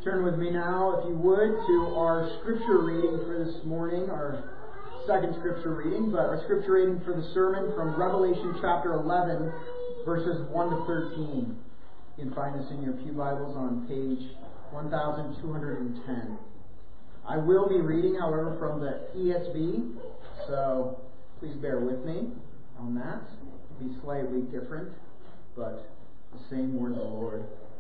Turn with me now, if you would, to our scripture reading for this morning, our second scripture reading, but our scripture reading for the sermon from Revelation chapter 11, verses 1 to 13. You can find this in your pew Bibles on page 1210. I will be reading, however, from the ESV, so please bear with me on that. It'll be slightly different, but the same word of the Lord.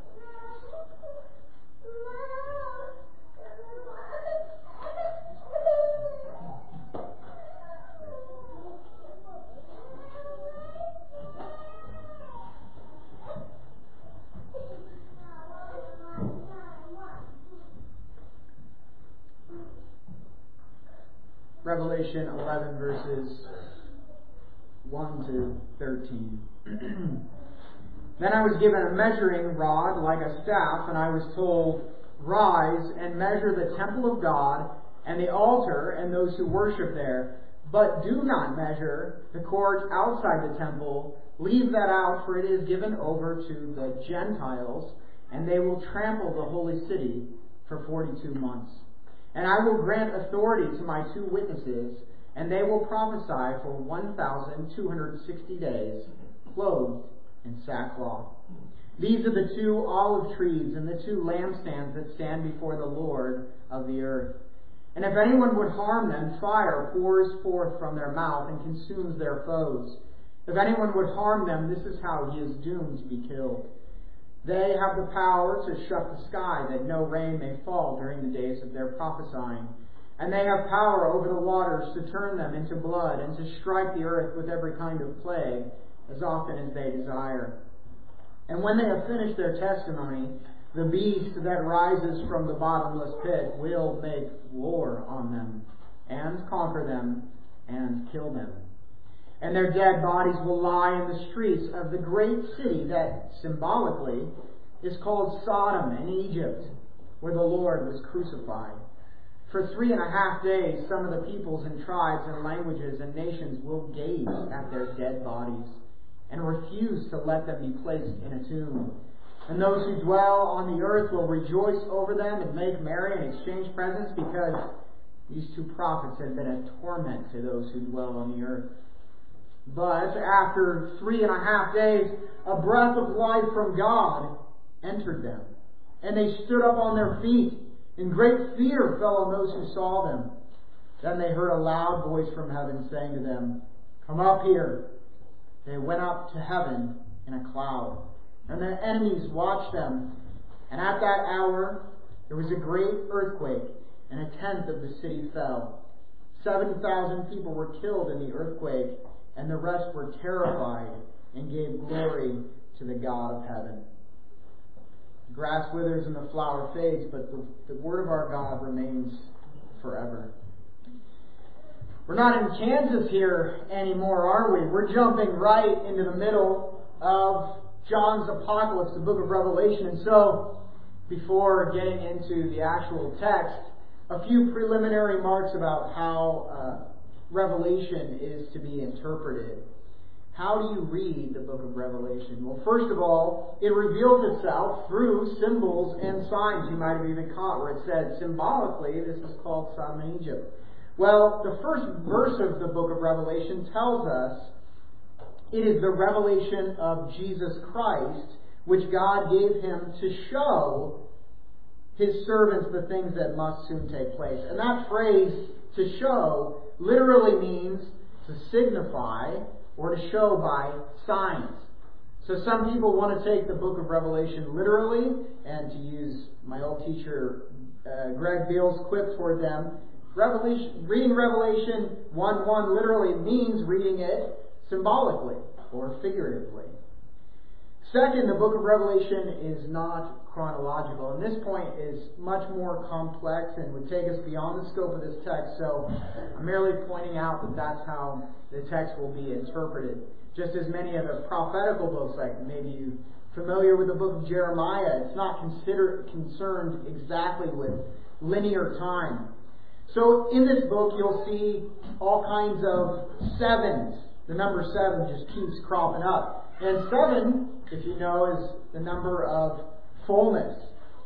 Revelation 11 verses 1 to 13. Then I was given a measuring rod like a staff, and I was told, "Rise and measure the temple of God and the altar and those who worship there. But do not measure the court outside the temple. Leave that out, for it is given over to the Gentiles, and they will trample the holy city for 42 months. And I will grant authority to my 2 witnesses, and they will prophesy for 1,260 days, clothed in sackcloth. These are the 2 olive trees and the 2 lampstands that stand before the Lord of the earth. And if anyone would harm them, fire pours forth from their mouth and consumes their foes. If anyone would harm them, this is how he is doomed to be killed. They have the power to shut the sky that no rain may fall during the days of their prophesying. And they have power over the waters to turn them into blood and to strike the earth with every kind of plague as often as they desire. And when they have finished their testimony, the beast that rises from the bottomless pit will make war on them and conquer them and kill them. And their dead bodies will lie in the streets of the great city that symbolically is called Sodom in Egypt, where the Lord was crucified. For 3.5 days, some of the peoples and tribes and languages and nations will gaze at their dead bodies and refuse to let them be placed in a tomb. And those who dwell on the earth will rejoice over them and make merry and exchange presents, because these 2 prophets have been a torment to those who dwell on the earth. But after 3.5 days, a breath of life from God entered them, and they stood up on their feet, and great fear fell on those who saw them. Then they heard a loud voice from heaven saying to them, "Come up here." They went up to heaven in a cloud, and their enemies watched them. And at that hour there was a great earthquake, and 1/10 of the city fell. 7,000 people were killed in the earthquake, and the rest were terrified and gave glory to the God of heaven. The grass withers and the flower fades, but the word of our God remains forever. We're not in Kansas here anymore, are we? We're jumping right into the middle of John's Apocalypse, the book of Revelation. And so, before getting into the actual text, a few preliminary remarks about how Revelation is to be interpreted. How do you read the book of Revelation? Well, first of all, it reveals itself through symbols and signs. You might have even caught where it said symbolically this is called Sodom and Egypt. Well, the first verse of the book of Revelation tells us it is the revelation of Jesus Christ, which God gave him to show his servants the things that must soon take place. And that phrase, to show, literally means to signify or to show by signs. So some people want to take the book of Revelation literally, and to use my old teacher Greg Beale's quip for them, reading Revelation 1:1 literally means reading it symbolically or figuratively. Second, the book of Revelation is not chronological, and this point is much more complex and would take us beyond the scope of this text, so I'm merely pointing out that that's how the text will be interpreted. Just as many of the prophetical books, like maybe you're familiar with the book of Jeremiah, it's not concerned exactly with linear time. So in this book you'll see all kinds of sevens. The number 7 just keeps cropping up. And 7, if you know, is the number of fullness.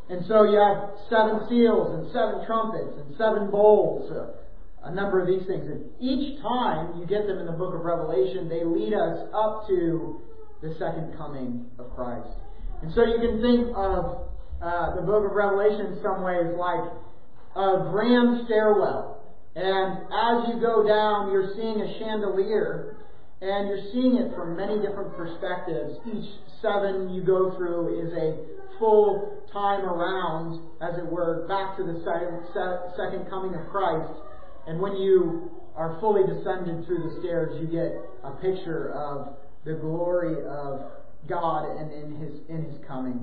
And so you have 7 seals and 7 trumpets and 7 bowls, a number of these things. And each time you get them in the book of Revelation, they lead us up to the second coming of Christ. And so you can think of the book of Revelation in some ways like a grand stairwell. And as you go down, you're seeing a chandelier, and you're seeing it from many different perspectives. Each 7 you go through is a full time around, as it were, back to the second coming of Christ. And when you are fully descended through the stairs, you get a picture of the glory of God and in His coming.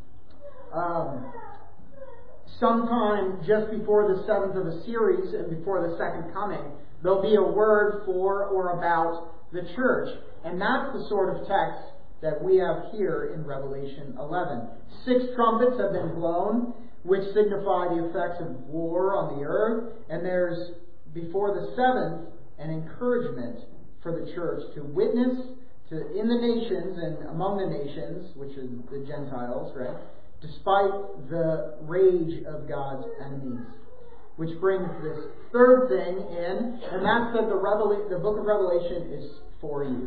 Sometime just before the 7th of a series and before the second coming, there'll be a word for or about the church. And that's the sort of text that we have here in Revelation 11. 6 trumpets have been blown, which signify the effects of war on the earth. And there's, before the 7th, an encouragement for the church to witness in the nations and among the nations, which is the Gentiles, right? Despite the rage of God's enemies. Which brings this third thing in, and that's that the book of Revelation is for you.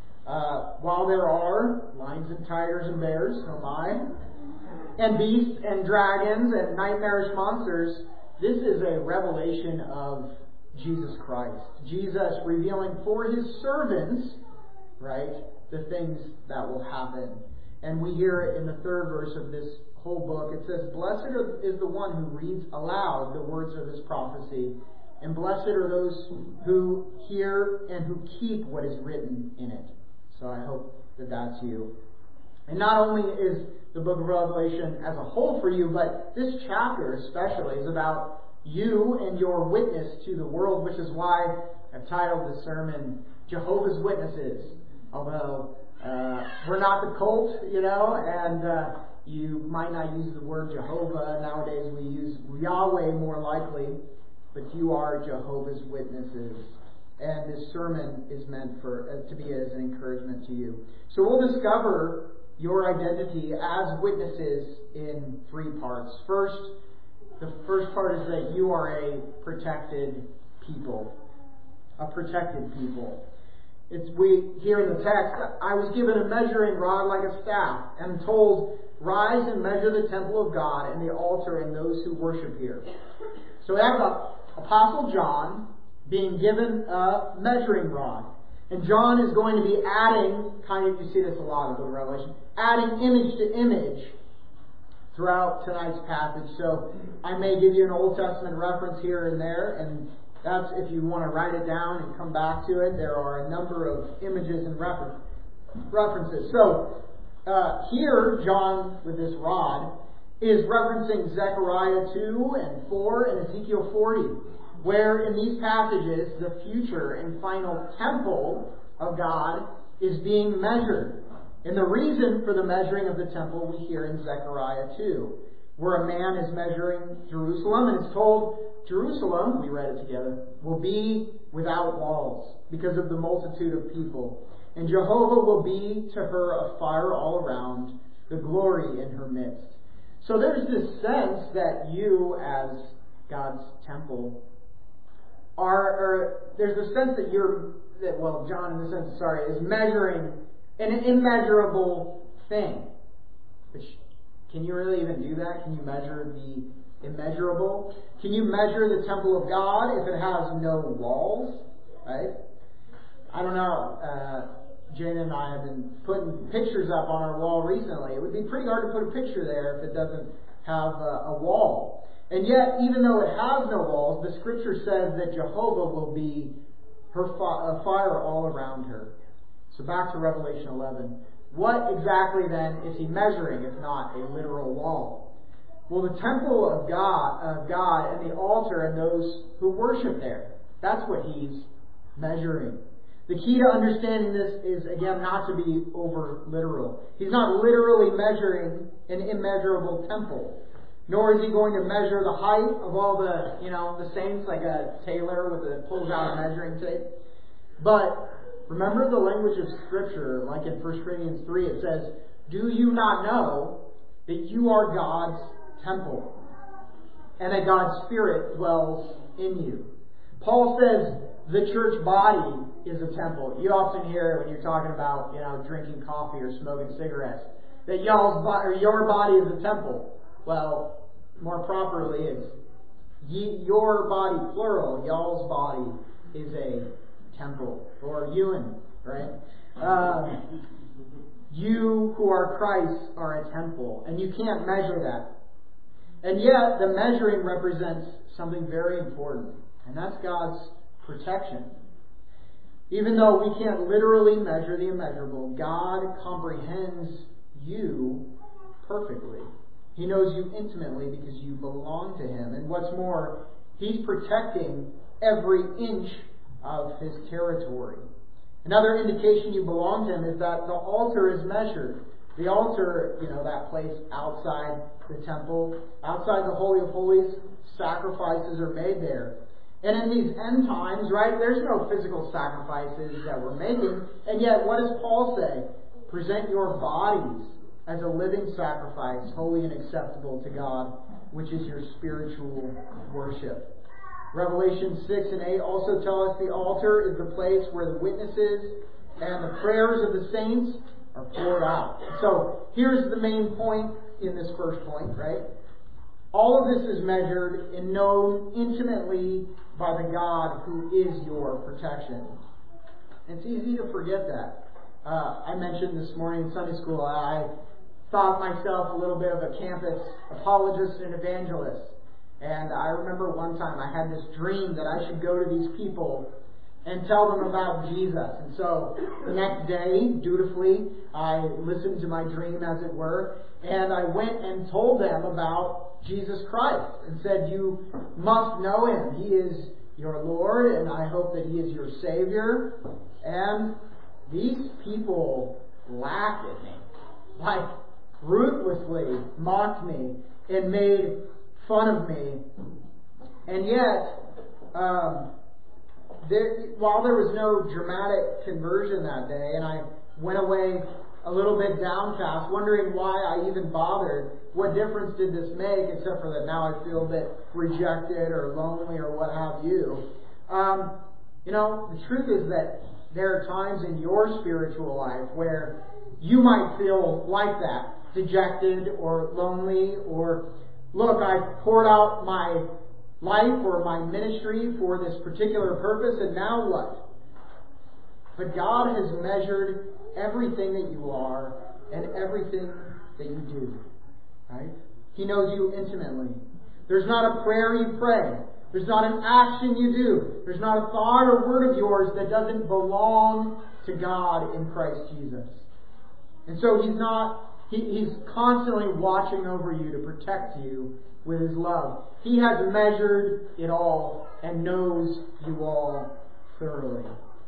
While there are lions and tigers and bears, oh my, and beasts and dragons and nightmarish monsters, this is a revelation of Jesus Christ. Jesus revealing for His servants, right, the things that will happen. And we hear it in the 3rd verse of this whole book. It says, "Blessed is the one who reads aloud the words of this prophecy, and blessed are those who hear and who keep what is written in it." So I hope that that's you. And not only is the book of Revelation as a whole for you, but this chapter especially is about you and your witness to the world, which is why I've titled the sermon, Jehovah's Witnesses. Although we're not the cult, and you might not use the word Jehovah. Nowadays we use Yahweh more likely, but you are Jehovah's Witnesses. And this sermon is meant to be as an encouragement to you. So we'll discover your identity as witnesses in 3 parts. The first part is that you are a protected people. A protected people. We hear in the text, "I was given a measuring rod like a staff, and told, 'Rise and measure the temple of God and the altar and those who worship here.'" So we have Apostle John being given a measuring rod. And John is going to be adding, you see this a lot in the book of Revelation, adding image to image throughout tonight's passage. So I may give you an Old Testament reference here and there, and that's if you want to write it down and come back to it. There are a number of images and references. So here, John, with this rod, is referencing Zechariah 2 and 4 and Ezekiel 40, where in these passages the future and final temple of God is being measured. And the reason for the measuring of the temple we hear in Zechariah 2, where a man is measuring Jerusalem, and it's told Jerusalem, we read it together, will be without walls because of the multitude of people. And Jehovah will be to her a fire all around, the glory in her midst. So there's this sense that you, as God's temple, there's a sense that John, in the sense, is measuring an immeasurable thing. Which, can you really even do that? Can you measure the immeasurable? Can you measure the temple of God if it has no walls? Right? I don't know. Jane and I have been putting pictures up on our wall recently. It would be pretty hard to put a picture there if it doesn't have a wall. And yet, even though it has no walls, the Scripture says that Jehovah will be a fire all around her. So back to Revelation 11. What exactly then is he measuring if not a literal wall? Well, the temple of God and the altar and those who worship there. That's what he's measuring. The key to understanding this is, again, not to be over literal. He's not literally measuring an immeasurable temple. Nor is he going to measure the height of all the saints like a tailor pulls out a measuring tape. But remember the language of Scripture, like in 1 Corinthians 3, it says, "Do you not know that you are God's temple, and that God's Spirit dwells in you. Paul says the church body is a temple. You often hear when you're talking about, drinking coffee or smoking cigarettes, that your body is a temple. Well, more properly, it's your body, plural. Y'all's body is a temple, or Ewan, right? You who are Christ are a temple, and you can't measure that. And yet, the measuring represents something very important, and that's God's protection. Even though we can't literally measure the immeasurable, God comprehends you perfectly. He knows you intimately because you belong to Him. And what's more, He's protecting every inch of His territory. Another indication you belong to Him is that the altar is measured. The altar, that place outside the temple, outside the Holy of Holies, sacrifices are made there. And in these end times, right, there's no physical sacrifices that we're making. And yet, what does Paul say? Present your bodies as a living sacrifice, holy and acceptable to God, which is your spiritual worship. Revelation 6 and 8 also tell us the altar is the place where the witnesses and the prayers of the saints are poured out. So here's the main point in this first point, right? All of this is measured and known intimately by the God who is your protection. It's easy to forget that. I mentioned this morning in Sunday school, I thought myself a little bit of a campus apologist and evangelist. And I remember one time I had this dream that I should go to these people and tell them about Jesus. And so the next day, dutifully, I listened to my dream, as it were, and I went and told them about Jesus Christ and said, you must know Him. He is your Lord, and I hope that He is your Savior. And these people laughed at me, like ruthlessly mocked me and made fun of me. And yet, while there was no dramatic conversion that day, and I went away a little bit downcast, wondering why I even bothered, what difference did this make, except for that now I feel a bit rejected or lonely or what have you. The truth is that there are times in your spiritual life where you might feel like that, dejected or lonely, or, look, I've poured out my life or my ministry for this particular purpose, and now what? But God has measured everything that you are and everything that you do. Right? He knows you intimately. There's not a prayer you pray. There's not an action you do. There's not a thought or word of yours that doesn't belong to God in Christ Jesus. And so He's constantly watching over you to protect you with His love. He has measured it all and knows you all thoroughly.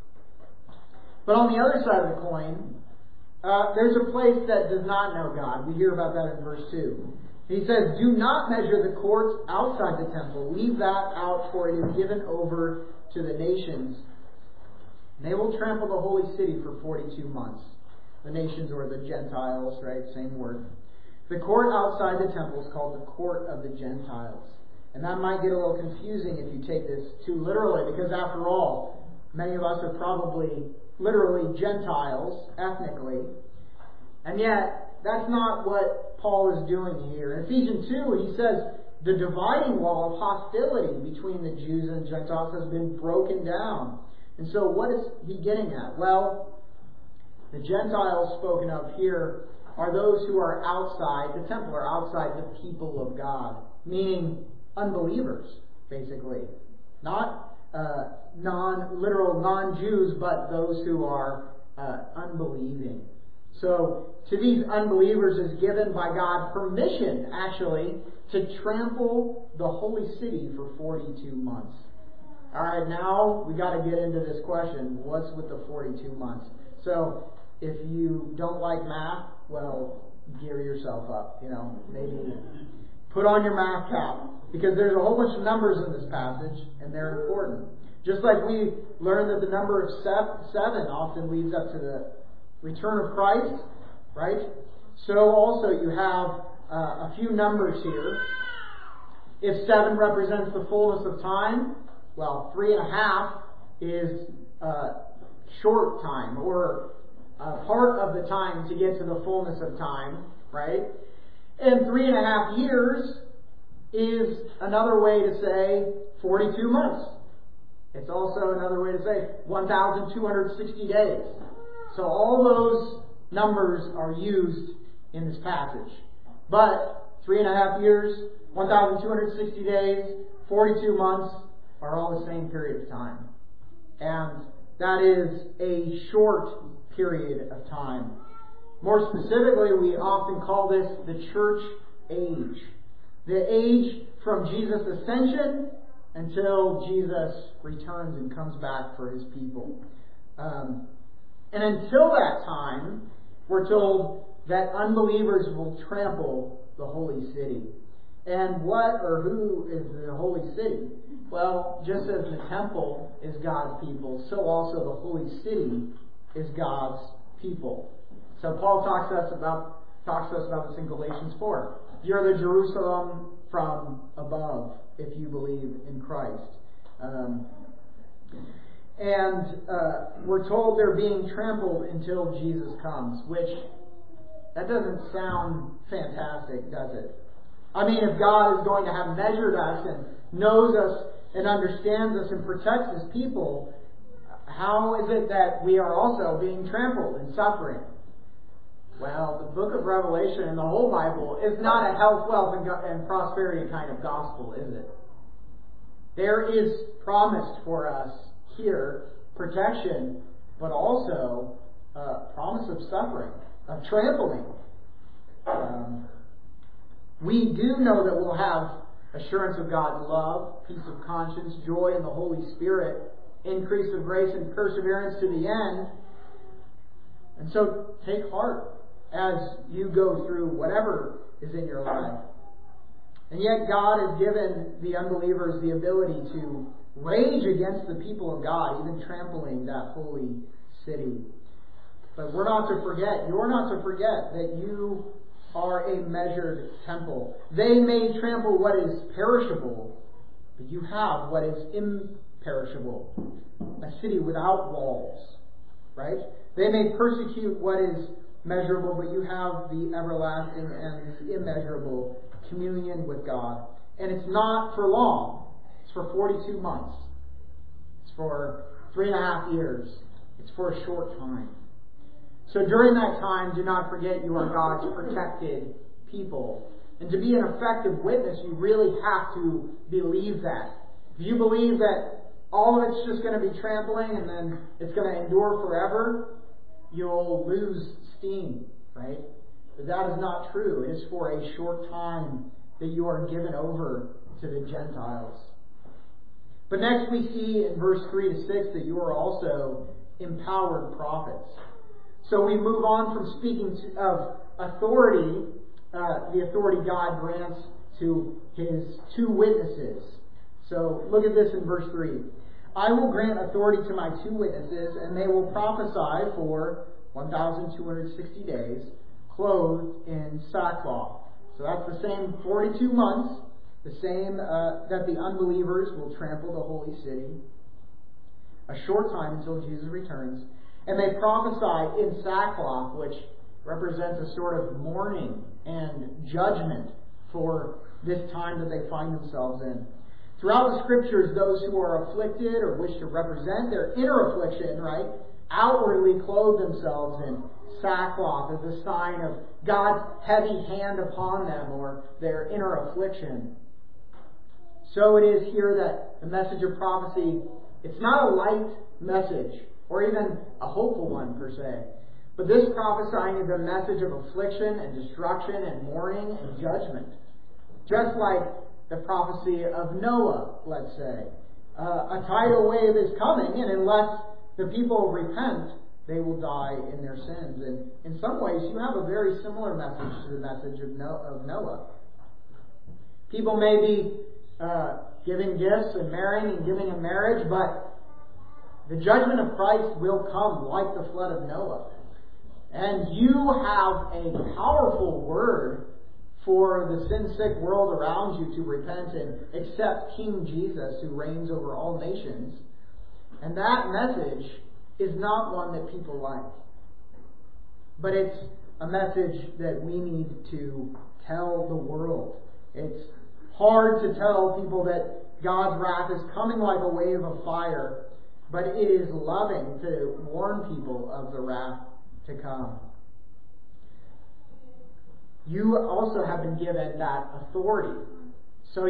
But on the other side of the coin, there's a place that does not know God. We hear about that in verse 2. He says, do not measure the courts outside the temple. Leave that out, for it is given over to the nations. And they will trample the holy city for 42 months. The nations, or the Gentiles, right? Same word. The court outside the temple is called the court of the Gentiles. And that might get a little confusing if you take this too literally, because after all, many of us are probably literally Gentiles, ethnically. And yet, that's not what Paul is doing here. In Ephesians 2, he says the dividing wall of hostility between the Jews and Gentiles has been broken down. And so what is he getting at? Well, the Gentiles spoken of here are those who are outside the temple, or outside the people of God, meaning unbelievers, basically. Not literal non-Jews, but those who are unbelieving. So, to these unbelievers is given by God permission, actually, to trample the holy city for 42 months. Alright, now we got to get into this question. What's with the 42 months? So, if you don't like math, well, gear yourself up. Maybe put on your math cap. Because there's a whole bunch of numbers in this passage, and they're important. Just like we learned that the number of 7 often leads up to the return of Christ, right? So also you have a few numbers here. If 7 represents the fullness of time, well, 3.5 is short time, or part of the time to get to the fullness of time, right? And 3.5 years is another way to say 42 months. It's also another way to say 1,260 days. So all those numbers are used in this passage. But 3.5 years, 1,260 days, 42 months are all the same period of time. And that is a short period of time. More specifically, we often call this the church age. The age from Jesus' ascension until Jesus returns and comes back for his people. And until that time, we're told that unbelievers will trample the holy city. And what or who is the holy city? Well, just as the temple is God's people, so also the holy city is God's people. So Paul talks to us about this in Galatians 4. You're the Jerusalem from above if you believe in Christ. We're told they're being trampled until Jesus comes, which that doesn't sound fantastic, does it? I mean, if God is going to have measured us and knows us and understands us and protects his people, how is it that we are also being trampled and suffering? Well, the book of Revelation and the whole Bible is not a health, wealth, and prosperity kind of gospel, is it? There is promised for us here protection, but also promise of suffering, of trampling. We do know that we'll have assurance of God's love, peace of conscience, joy in the Holy Spirit, increase of grace and perseverance to the end. And so take heart as you go through whatever is in your life. And yet God has given the unbelievers the ability to rage against the people of God, even trampling that holy city. But you're not to forget that you are a measured temple. They may trample what is perishable, but you have what is imperishable, a city without walls, right? They may persecute what is measurable, but you have the everlasting and the immeasurable communion with God. And it's not for long. It's for 42 months. It's for 3.5 years. It's for a short time. So during that time, do not forget you are God's protected people. And to be an effective witness, you really have to believe that. If you believe that all of it's just going to be trampling and then it's going to endure forever, you'll lose steam, right? But that is not true. It is for a short time that you are given over to the Gentiles. But next we see in verse 3 to 6 that you are also empowered prophets. So we move on from speaking of authority, the authority God grants to his 2 witnesses. So look at this in verse 3. I will grant authority to my 2 witnesses, and they will prophesy for 1,260 days, clothed in sackcloth. So that's the same 42 months, the same that the unbelievers will trample the holy city. A short time until Jesus returns. And they prophesy in sackcloth, which represents a sort of mourning and judgment for this time that they find themselves in. Throughout the Scriptures, those who are afflicted or wish to represent their inner affliction, right, outwardly clothe themselves in sackcloth as a sign of God's heavy hand upon them or their inner affliction. So it is here that the message of prophecy, it's not a light message or even a hopeful one per se. But this prophesying is a message of affliction and destruction and mourning and judgment. Just like the prophecy of Noah, let's say. A tidal wave is coming, and unless the people repent, they will die in their sins. And in some ways, you have a very similar message to the message of Noah. People may be giving gifts and marrying and giving in marriage, but the judgment of Christ will come like the flood of Noah. And you have a powerful word for the sin-sick world around you to repent and accept King Jesus, who reigns over all nations. And that message is not one that people like. But it's a message that we need to tell the world. It's hard to tell people that God's wrath is coming like a wave of fire, but it is loving to warn people of the wrath to come. You also have been given that authority. So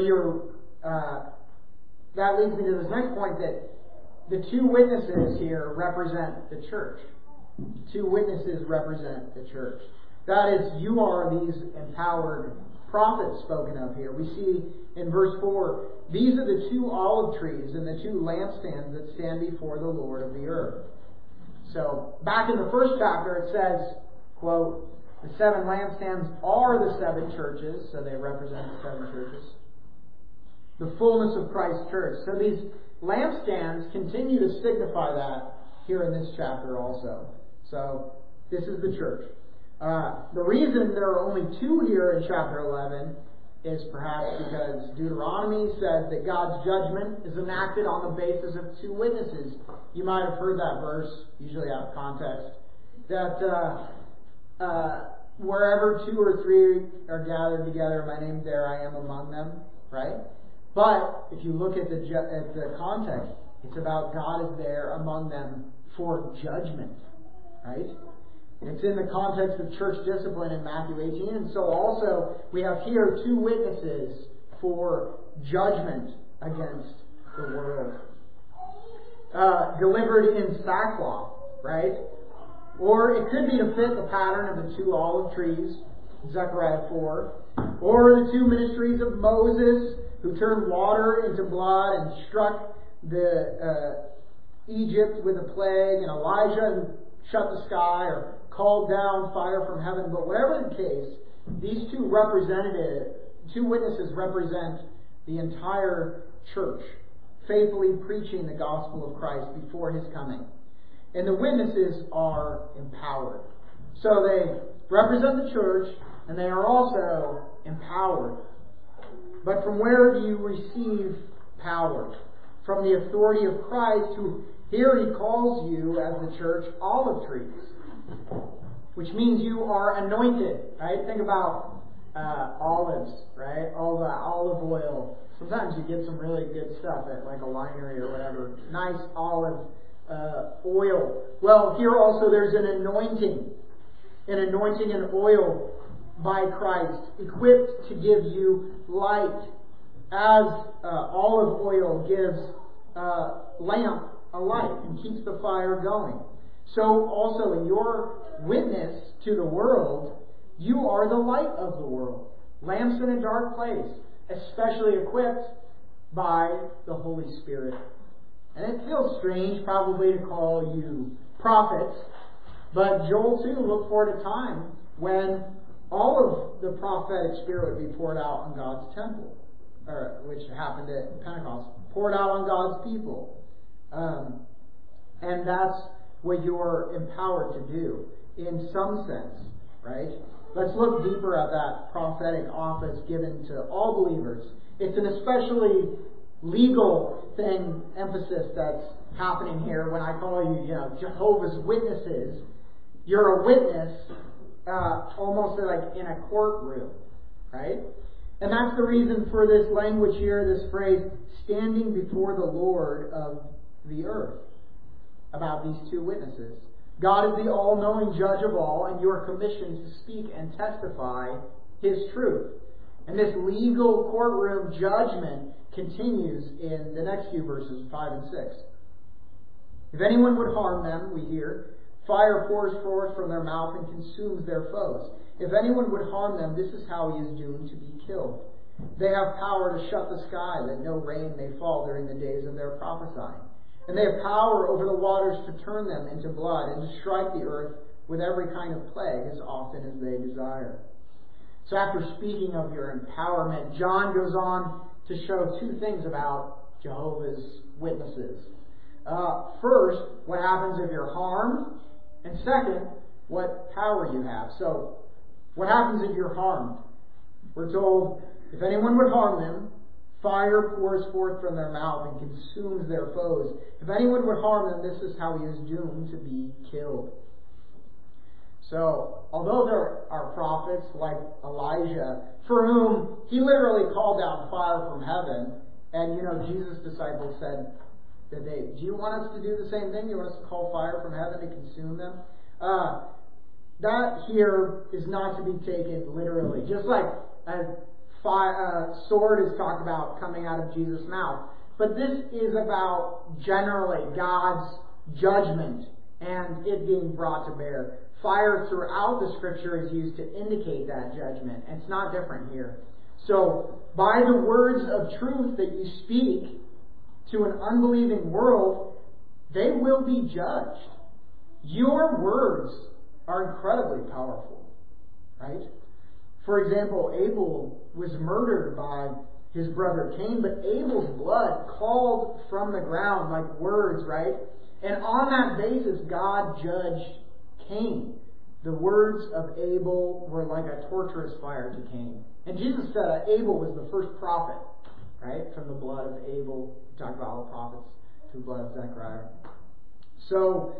that leads me to this next point, that the two witnesses here represent the church. Two witnesses represent the church. That is, you are these empowered prophets spoken of here. We see in verse 4, these are the two olive trees and the two lampstands that stand before the Lord of the earth. So, back in the first chapter it says, quote, the seven lampstands are the seven churches, so they represent the seven churches. The fullness of Christ's church. So these lampstands continue to signify that here in this chapter also. So, this is the church. The reason there are only two here in chapter 11 is perhaps because Deuteronomy says that God's judgment is enacted on the basis of two witnesses. You might have heard that verse, usually out of context, that wherever two or three are gathered together in my name, there I am among them, right? But if you look at the context, it's about God is there among them for judgment, right? It's in the context of church discipline in Matthew 18. And so also we have here two witnesses for judgment against the world. Delivered in sackcloth, right? Or it could be to fit the pattern of the two olive trees, Zechariah 4. Or the two ministries of Moses, who turned water into blood and struck the Egypt with a plague, and Elijah who shut the sky or called down fire from heaven. But whatever the case, these two witnesses represent the entire church, faithfully preaching the gospel of Christ before His coming. And the witnesses are empowered. So they represent the church, and they are also empowered. But from where do you receive power? From the authority of Christ, who here He calls you as the church olive trees, which means you are anointed, right? Think about olives, right? All the olive oil. Sometimes you get some really good stuff at like a winery or whatever. Nice olive oil. Well, here also there's an anointing and oil by Christ, equipped to give you light, as olive oil gives lamp a light and keeps the fire going. So also in your witness to the world, you are the light of the world. Lamps in a dark place, especially equipped by the Holy Spirit. And it feels strange probably to call you prophets, but Joel 2 looked forward to a time when all of the prophetic spirit would be poured out on God's temple, which happened at Pentecost, poured out on God's people. And that's what you're empowered to do in some sense, right? Let's look deeper at that prophetic office given to all believers. It's an especially legal emphasis that's happening here when I call you, Jehovah's Witnesses. You're a witness almost like in a courtroom, right? And that's the reason for this language here, this phrase, standing before the Lord of the earth, about these two witnesses. God is the all-knowing judge of all, and you are commissioned to speak and testify His truth. And this legal courtroom judgment continues in the next few verses, 5 and 6. If anyone would harm them, we hear, fire pours forth from their mouth and consumes their foes. If anyone would harm them, this is how he is doomed to be killed. They have power to shut the sky, that no rain may fall during the days of their prophesying. And they have power over the waters to turn them into blood and to strike the earth with every kind of plague as often as they desire. So after speaking of your empowerment, John goes on to show two things about Jehovah's Witnesses. First, what happens if you're harmed, and second, what power you have. So, what happens if you're harmed? We're told, if anyone would harm them, fire pours forth from their mouth and consumes their foes. If anyone would harm them, this is how he is doomed to be killed. So, although there are prophets like Elijah, for whom he literally called down fire from heaven, and Jesus' disciples said that do you want us to do the same thing? Do you want us to call fire from heaven to consume them? That here is not to be taken literally. Just like a sword is talked about coming out of Jesus' mouth. But this is about generally God's judgment and it being brought to bear. Fire throughout the Scripture is used to indicate that judgment. And it's not different here. So, by the words of truth that you speak to an unbelieving world, they will be judged. Your words are incredibly powerful, right? For example, Abel was murdered by his brother Cain, but Abel's blood called from the ground like words, right? And on that basis, God judged Cain. The words of Abel were like a torturous fire to Cain. And Jesus said Abel was the first prophet, right? From the blood of Abel. We talked about all the prophets through the blood of Zechariah. So,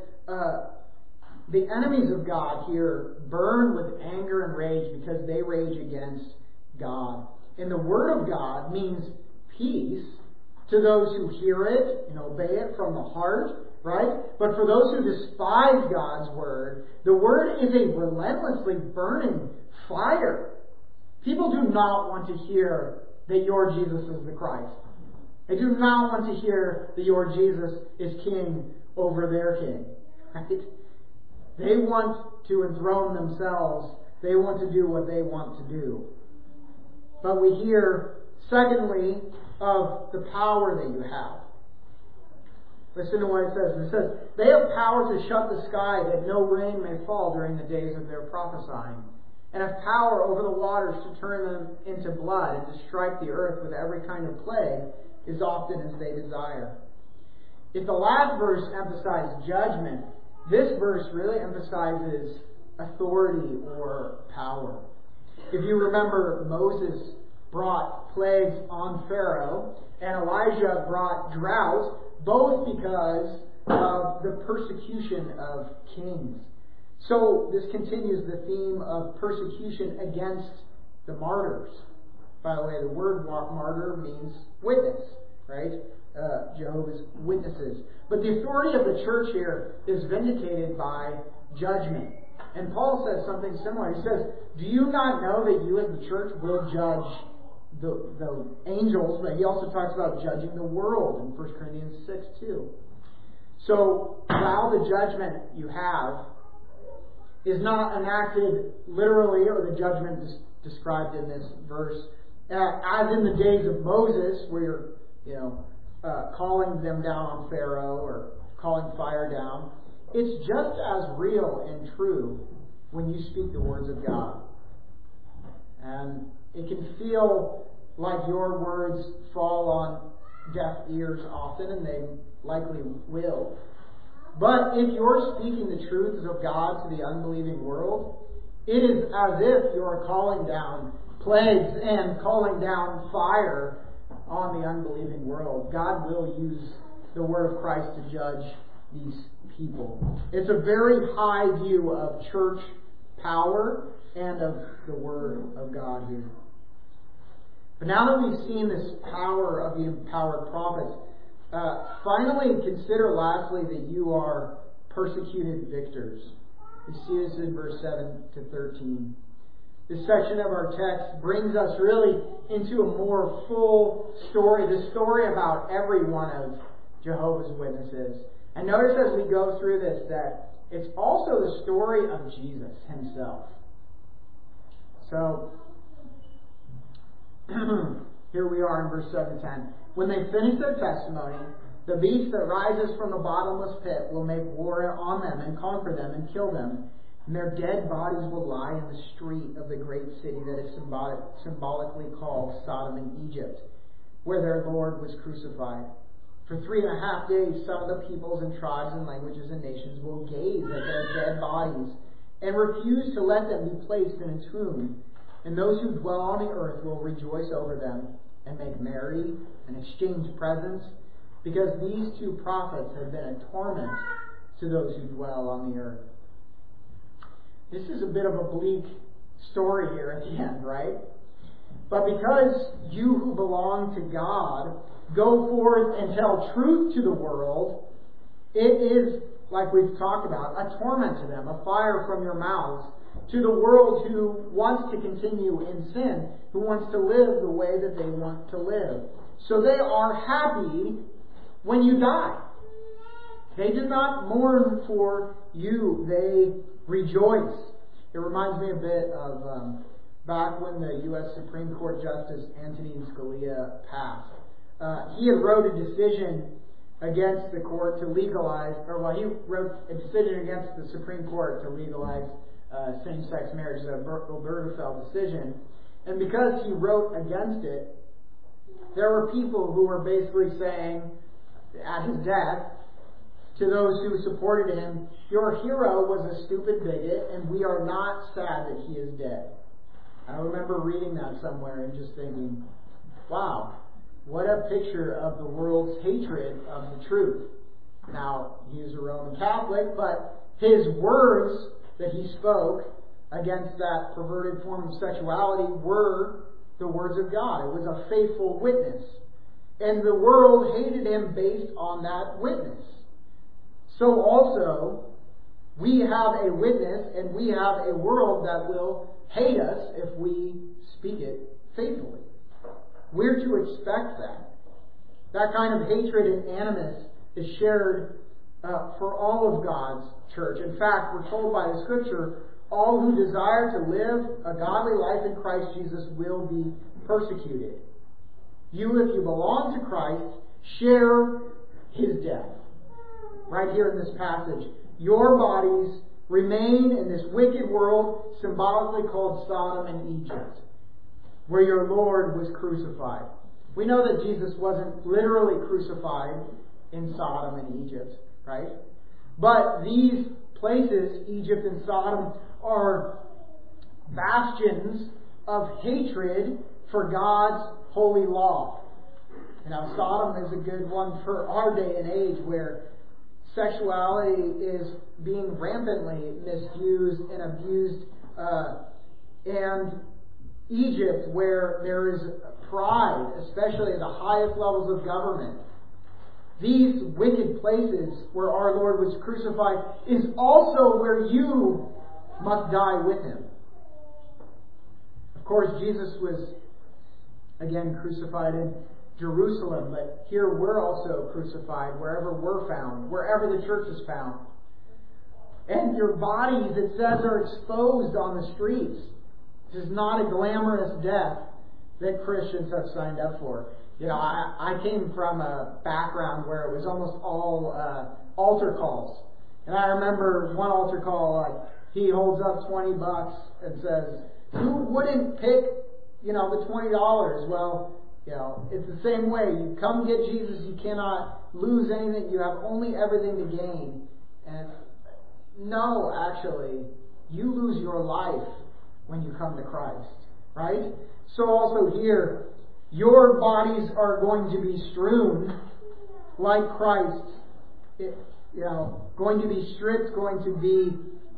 the enemies of God here burn with anger and rage because they rage against God. And the Word of God means peace to those who hear it and obey it from the heart, right? But for those who despise God's Word, the Word is a relentlessly burning fire. People do not want to hear that your Jesus is the Christ. They do not want to hear that your Jesus is king over their king, right? They want to enthrone themselves. They want to do what they want to do. But we hear, secondly, of the power that you have. Listen to what it says. It says, they have power to shut the sky that no rain may fall during the days of their prophesying, and have power over the waters to turn them into blood and to strike the earth with every kind of plague as often as they desire. If the last verse emphasized judgment, this verse really emphasizes authority or power. If you remember, Moses brought plagues on Pharaoh, and Elijah brought drought, both because of the persecution of kings. So this continues the theme of persecution against the martyrs. By the way, the word martyr means witness, right? Jehovah's Witnesses. But the authority of the church here is vindicated by judgment. And Paul says something similar. He says, do you not know that you as the church will judge the angels? But he also talks about judging the world in 1 Corinthians 6 too. So while the judgment you have is not enacted literally, or the judgment described in this verse, as in the days of Moses, where you're calling them down on Pharaoh or calling fire down, it's just as real and true when you speak the words of God. And it can feel like your words fall on deaf ears often, and they likely will. But if you're speaking the truths of God to the unbelieving world, it is as if you're calling down plagues and calling down fire on the unbelieving world. God will use the word of Christ to judge these people. It's a very high view of church power and of the word of God here. But now that we've seen this power of the empowered prophets, finally consider lastly that you are persecuted victors. We see this in verse 7 to 13. This section of our text brings us really into a more full story, the story about every one of Jehovah's Witnesses. And notice as we go through this that it's also the story of Jesus himself. So, here we are in verse 7 to 10. When they finish their testimony, the beast that rises from the bottomless pit will make war on them and conquer them and kill them. And their dead bodies will lie in the street of the great city that is symbolically called Sodom and Egypt, where their Lord was crucified. For 3.5 days, some of the peoples and tribes and languages and nations will gaze at their dead bodies and refuse to let them be placed in a tomb. and those who dwell on the earth will rejoice over them and make merry and exchange presents, because these two prophets have been a torment to those who dwell on the earth. This is a bit of a bleak story here at the end, right? But because you who belong to God go forth and tell truth to the world, it is, like we've talked about, a torment to them, a fire from your mouths, to the world who wants to continue in sin, who wants to live the way that they want to live. So they are happy when you die. They do not mourn for you, they rejoice. It reminds me a bit of back when the U.S. Supreme Court Justice Antonin Scalia passed. He had wrote a decision against the court to legalize, he wrote a decision against the Supreme Court to legalize same-sex marriage, the Obergefell decision. And because he wrote against it, there were people who were basically saying, at his death, to those who supported him, your hero was a stupid bigot, and we are not sad that he is dead. I remember reading that somewhere and just thinking, wow, what a picture of the world's hatred of the truth. Now, he is a Roman Catholic, but his words that he spoke against that perverted form of sexuality were the words of God. It was a faithful witness. And the world hated him based on that witness. So also, we have a witness and we have a world that will hate us if we speak it faithfully. We're to expect that. That kind of hatred and animus is shared for all of God's church. In fact, we're told by the Scripture, all who desire to live a godly life in Christ Jesus will be persecuted. You, if you belong to Christ, share His death. Right here in this passage. Your bodies remain in this wicked world, symbolically called Sodom and Egypt, where your Lord was crucified. We know that Jesus wasn't literally crucified in Sodom and Egypt, right? But these places, Egypt and Sodom, are bastions of hatred for God's holy law. Now, Sodom is a good one for our day and age, where sexuality is being rampantly misused and abused, and Egypt, where there is pride, especially at the highest levels of government. These wicked places where our Lord was crucified is also where you must die with Him. Of course, Jesus was again crucified in Jerusalem, but here we're also crucified wherever we're found, wherever the church is found. And your bodies, it says, are exposed on the streets. This is not a glamorous death that Christians have signed up for. You know, I came from a background where it was almost all altar calls. And I remember one altar call, he holds up $20 and says, who wouldn't pick, the $20? Well, it's the same way. You come get Jesus, you cannot lose anything. You have only everything to gain. And no, actually, you lose your life when you come to Christ, right? So also here, your bodies are going to be strewn like Christ. Going to be stripped, going to be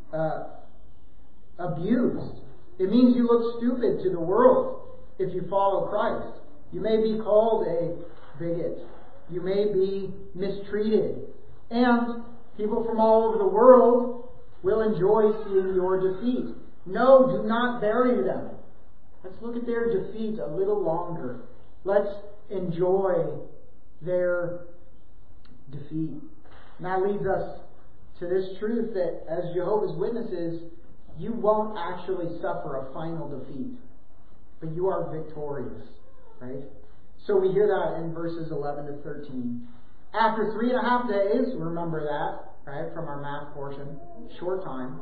abused. It means you look stupid to the world if you follow Christ. You may be called a bigot. You may be mistreated. And people from all over the world will enjoy seeing your defeat. No, do not bury them. Let's look at their defeat a little longer. Let's enjoy their defeat. And that leads us to this truth that as Jehovah's Witnesses, you won't actually suffer a final defeat, but you are victorious. Right? So we hear that in verses 11 to 13. After 3.5 days, remember that, right, from our math portion, short time,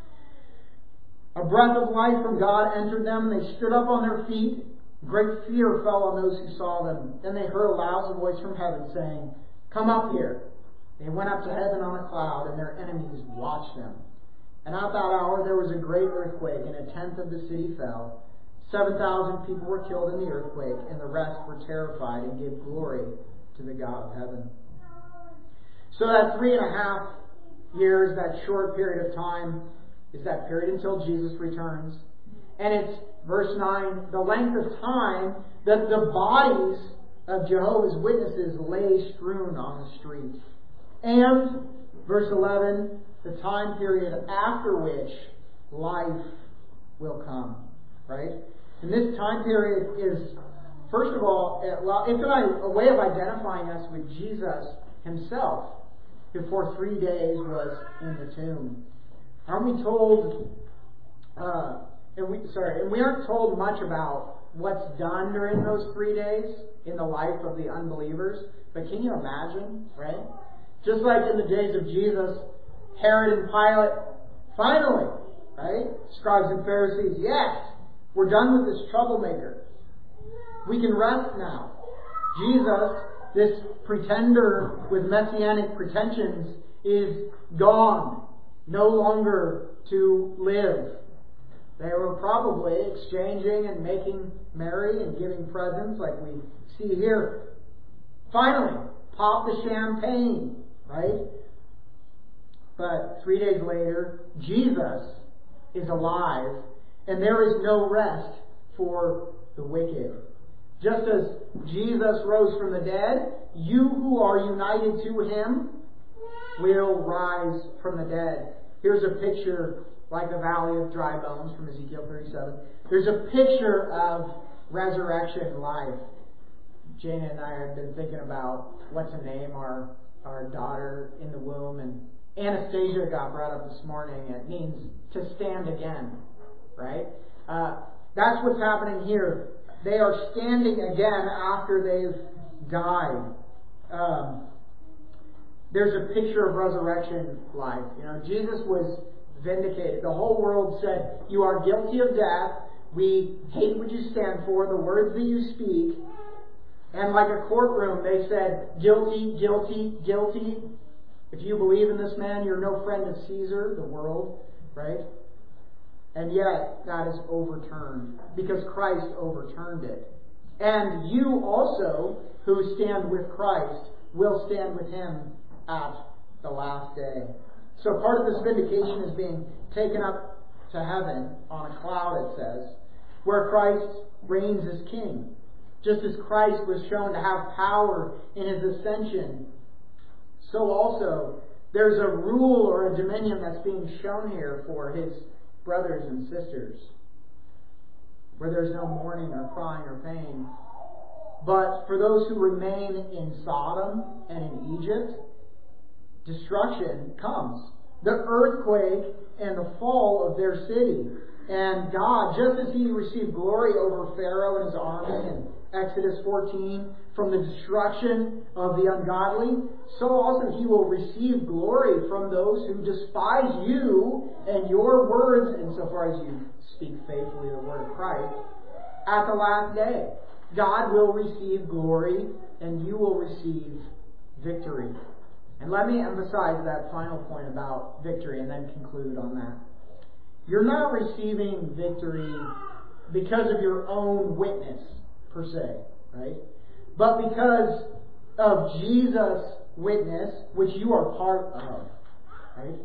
a breath of life from God entered them. They stood up on their feet. Great fear fell on those who saw them. Then they heard a loud voice from heaven saying, "Come up here." They went up to heaven on a cloud, and their enemies watched them. And at that hour there was a great earthquake, and 1/10 of the city fell. 7,000 people were killed in the earthquake, and the rest were terrified and gave glory to the God of heaven. So that 3.5 years, that short period of time, is that period until Jesus returns. And it's, verse 9, the length of time that the bodies of Jehovah's Witnesses lay strewn on the streets. And, verse 11, the time period after which life will come. Right? And this time period is, first of all, it's a way of identifying us with Jesus himself, who for 3 days was in the tomb. Aren't we told, and we aren't told much about what's done during those 3 days in the life of the unbelievers. But can you imagine, right? Just like in the days of Jesus, Herod and Pilate, finally, right? Scribes and Pharisees, yes, we're done with this troublemaker. We can rest now. Jesus, this pretender with messianic pretensions, is gone, no longer to live. They were probably exchanging and making merry and giving presents like we see here. Finally, pop the champagne, right? But 3 days later, Jesus is alive, and there is no rest for the wicked. Just as Jesus rose from the dead, you who are united to him will rise from the dead. Here's a picture like the valley of dry bones from Ezekiel 37. There's a picture of resurrection life. Jana and I have been thinking about what to name our daughter in the womb, and Anastasia got brought up this morning. It means to stand again, right? That's what's happening here. They are standing again after they've died. There's a picture of resurrection life. You know, Jesus was vindicated. The whole world said, you are guilty of death. We hate what you stand for, the words that you speak. And like a courtroom, they said, guilty, guilty, guilty. If you believe in this man, you're no friend of Caesar, the world, right? And yet, that is overturned, because Christ overturned it. And you also, who stand with Christ, will stand with him at the last day. So part of this vindication is being taken up to heaven on a cloud, it says, where Christ reigns as king. Just as Christ was shown to have power in his ascension, so also there's a rule or a dominion that's being shown here for his brothers and sisters, where there's no mourning or crying or pain. But for those who remain in Sodom and in Egypt, destruction comes. The earthquake and the fall of their city. And God, just as he received glory over Pharaoh and his army in Exodus 14 from the destruction of the ungodly, so also he will receive glory from those who despise you and your words, insofar as you speak faithfully the word of Christ, at the last day. God will receive glory, and you will receive victory. And let me emphasize that final point about victory and then conclude on that. You're not receiving victory because of your own witness, per se, right? But because of Jesus' witness, which you are part of, right?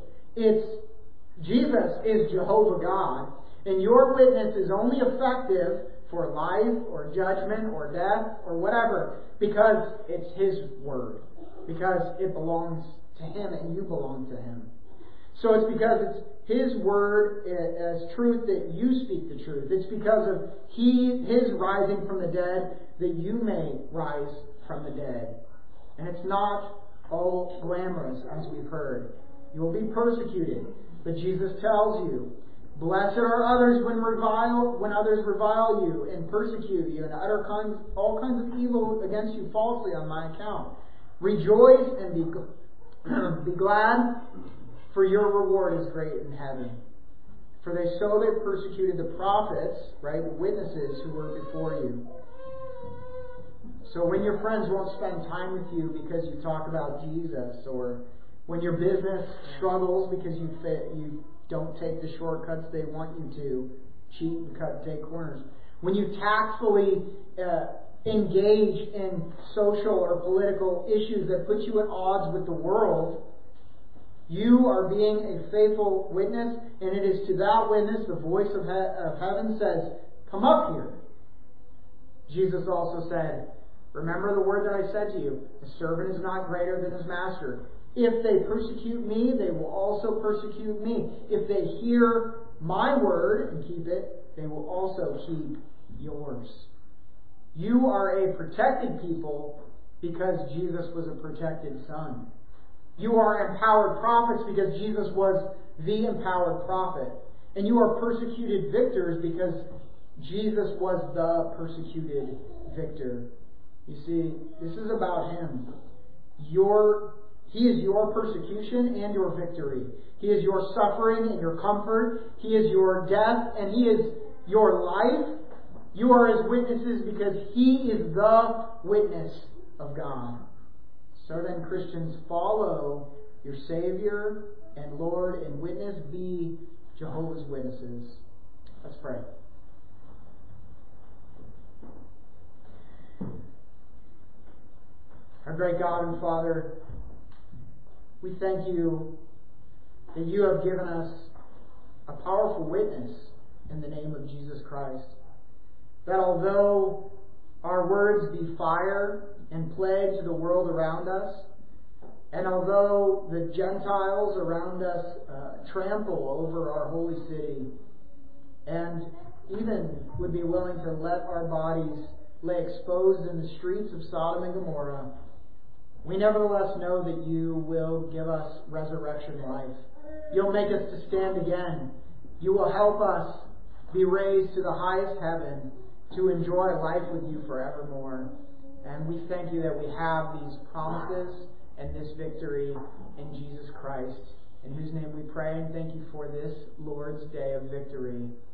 Jesus is Jehovah God, and your witness is only effective for life or judgment or death or whatever because it's his word, because it belongs to him and you belong to him. So it's because it's his word as truth that you speak the truth. It's because of his rising from the dead that you may rise from the dead. And it's not all glamorous, as we've heard. You will be persecuted. But Jesus tells you, blessed are others when others revile you and persecute you and utter all kinds of evil against you falsely on my account. Rejoice and be glad, for your reward is great in heaven. For they persecuted the prophets, right, witnesses who were before you. So when your friends won't spend time with you because you talk about Jesus, or when your business struggles because you don't take the shortcuts they want you to, cheat and take corners, when you tactfully engage in social or political issues that put you at odds with the world, you are being a faithful witness, and it is to that witness the voice of heaven says, "Come up here." Jesus also said, "Remember the word that I said to you, a servant is not greater than his master. If they persecute me, they will also persecute me. If they hear my word and keep it, they will also keep yours." You are a protected people because Jesus was a protected son. You are empowered prophets because Jesus was the empowered prophet. And you are persecuted victors because Jesus was the persecuted victor. You see, this is about Him. He is your persecution and your victory. He is your suffering and your comfort. He is your death and He is your life. You are His witnesses because He is the witness of God. So then, Christians, follow your Savior and Lord and witness. Be Jehovah's Witnesses. Let's pray. Our great God and Father, we thank You that You have given us a powerful witness in the name of Jesus Christ. That although our words be fire and plague to the world around us, and although the Gentiles around us trample over our holy city, and even would be willing to let our bodies lay exposed in the streets of Sodom and Gomorrah, we nevertheless know that You will give us resurrection life. You'll make us to stand again. You will help us be raised to the highest heaven to enjoy life with You forevermore. And we thank You that we have these promises and this victory in Jesus Christ, in whose name we pray and thank You for this Lord's Day of victory.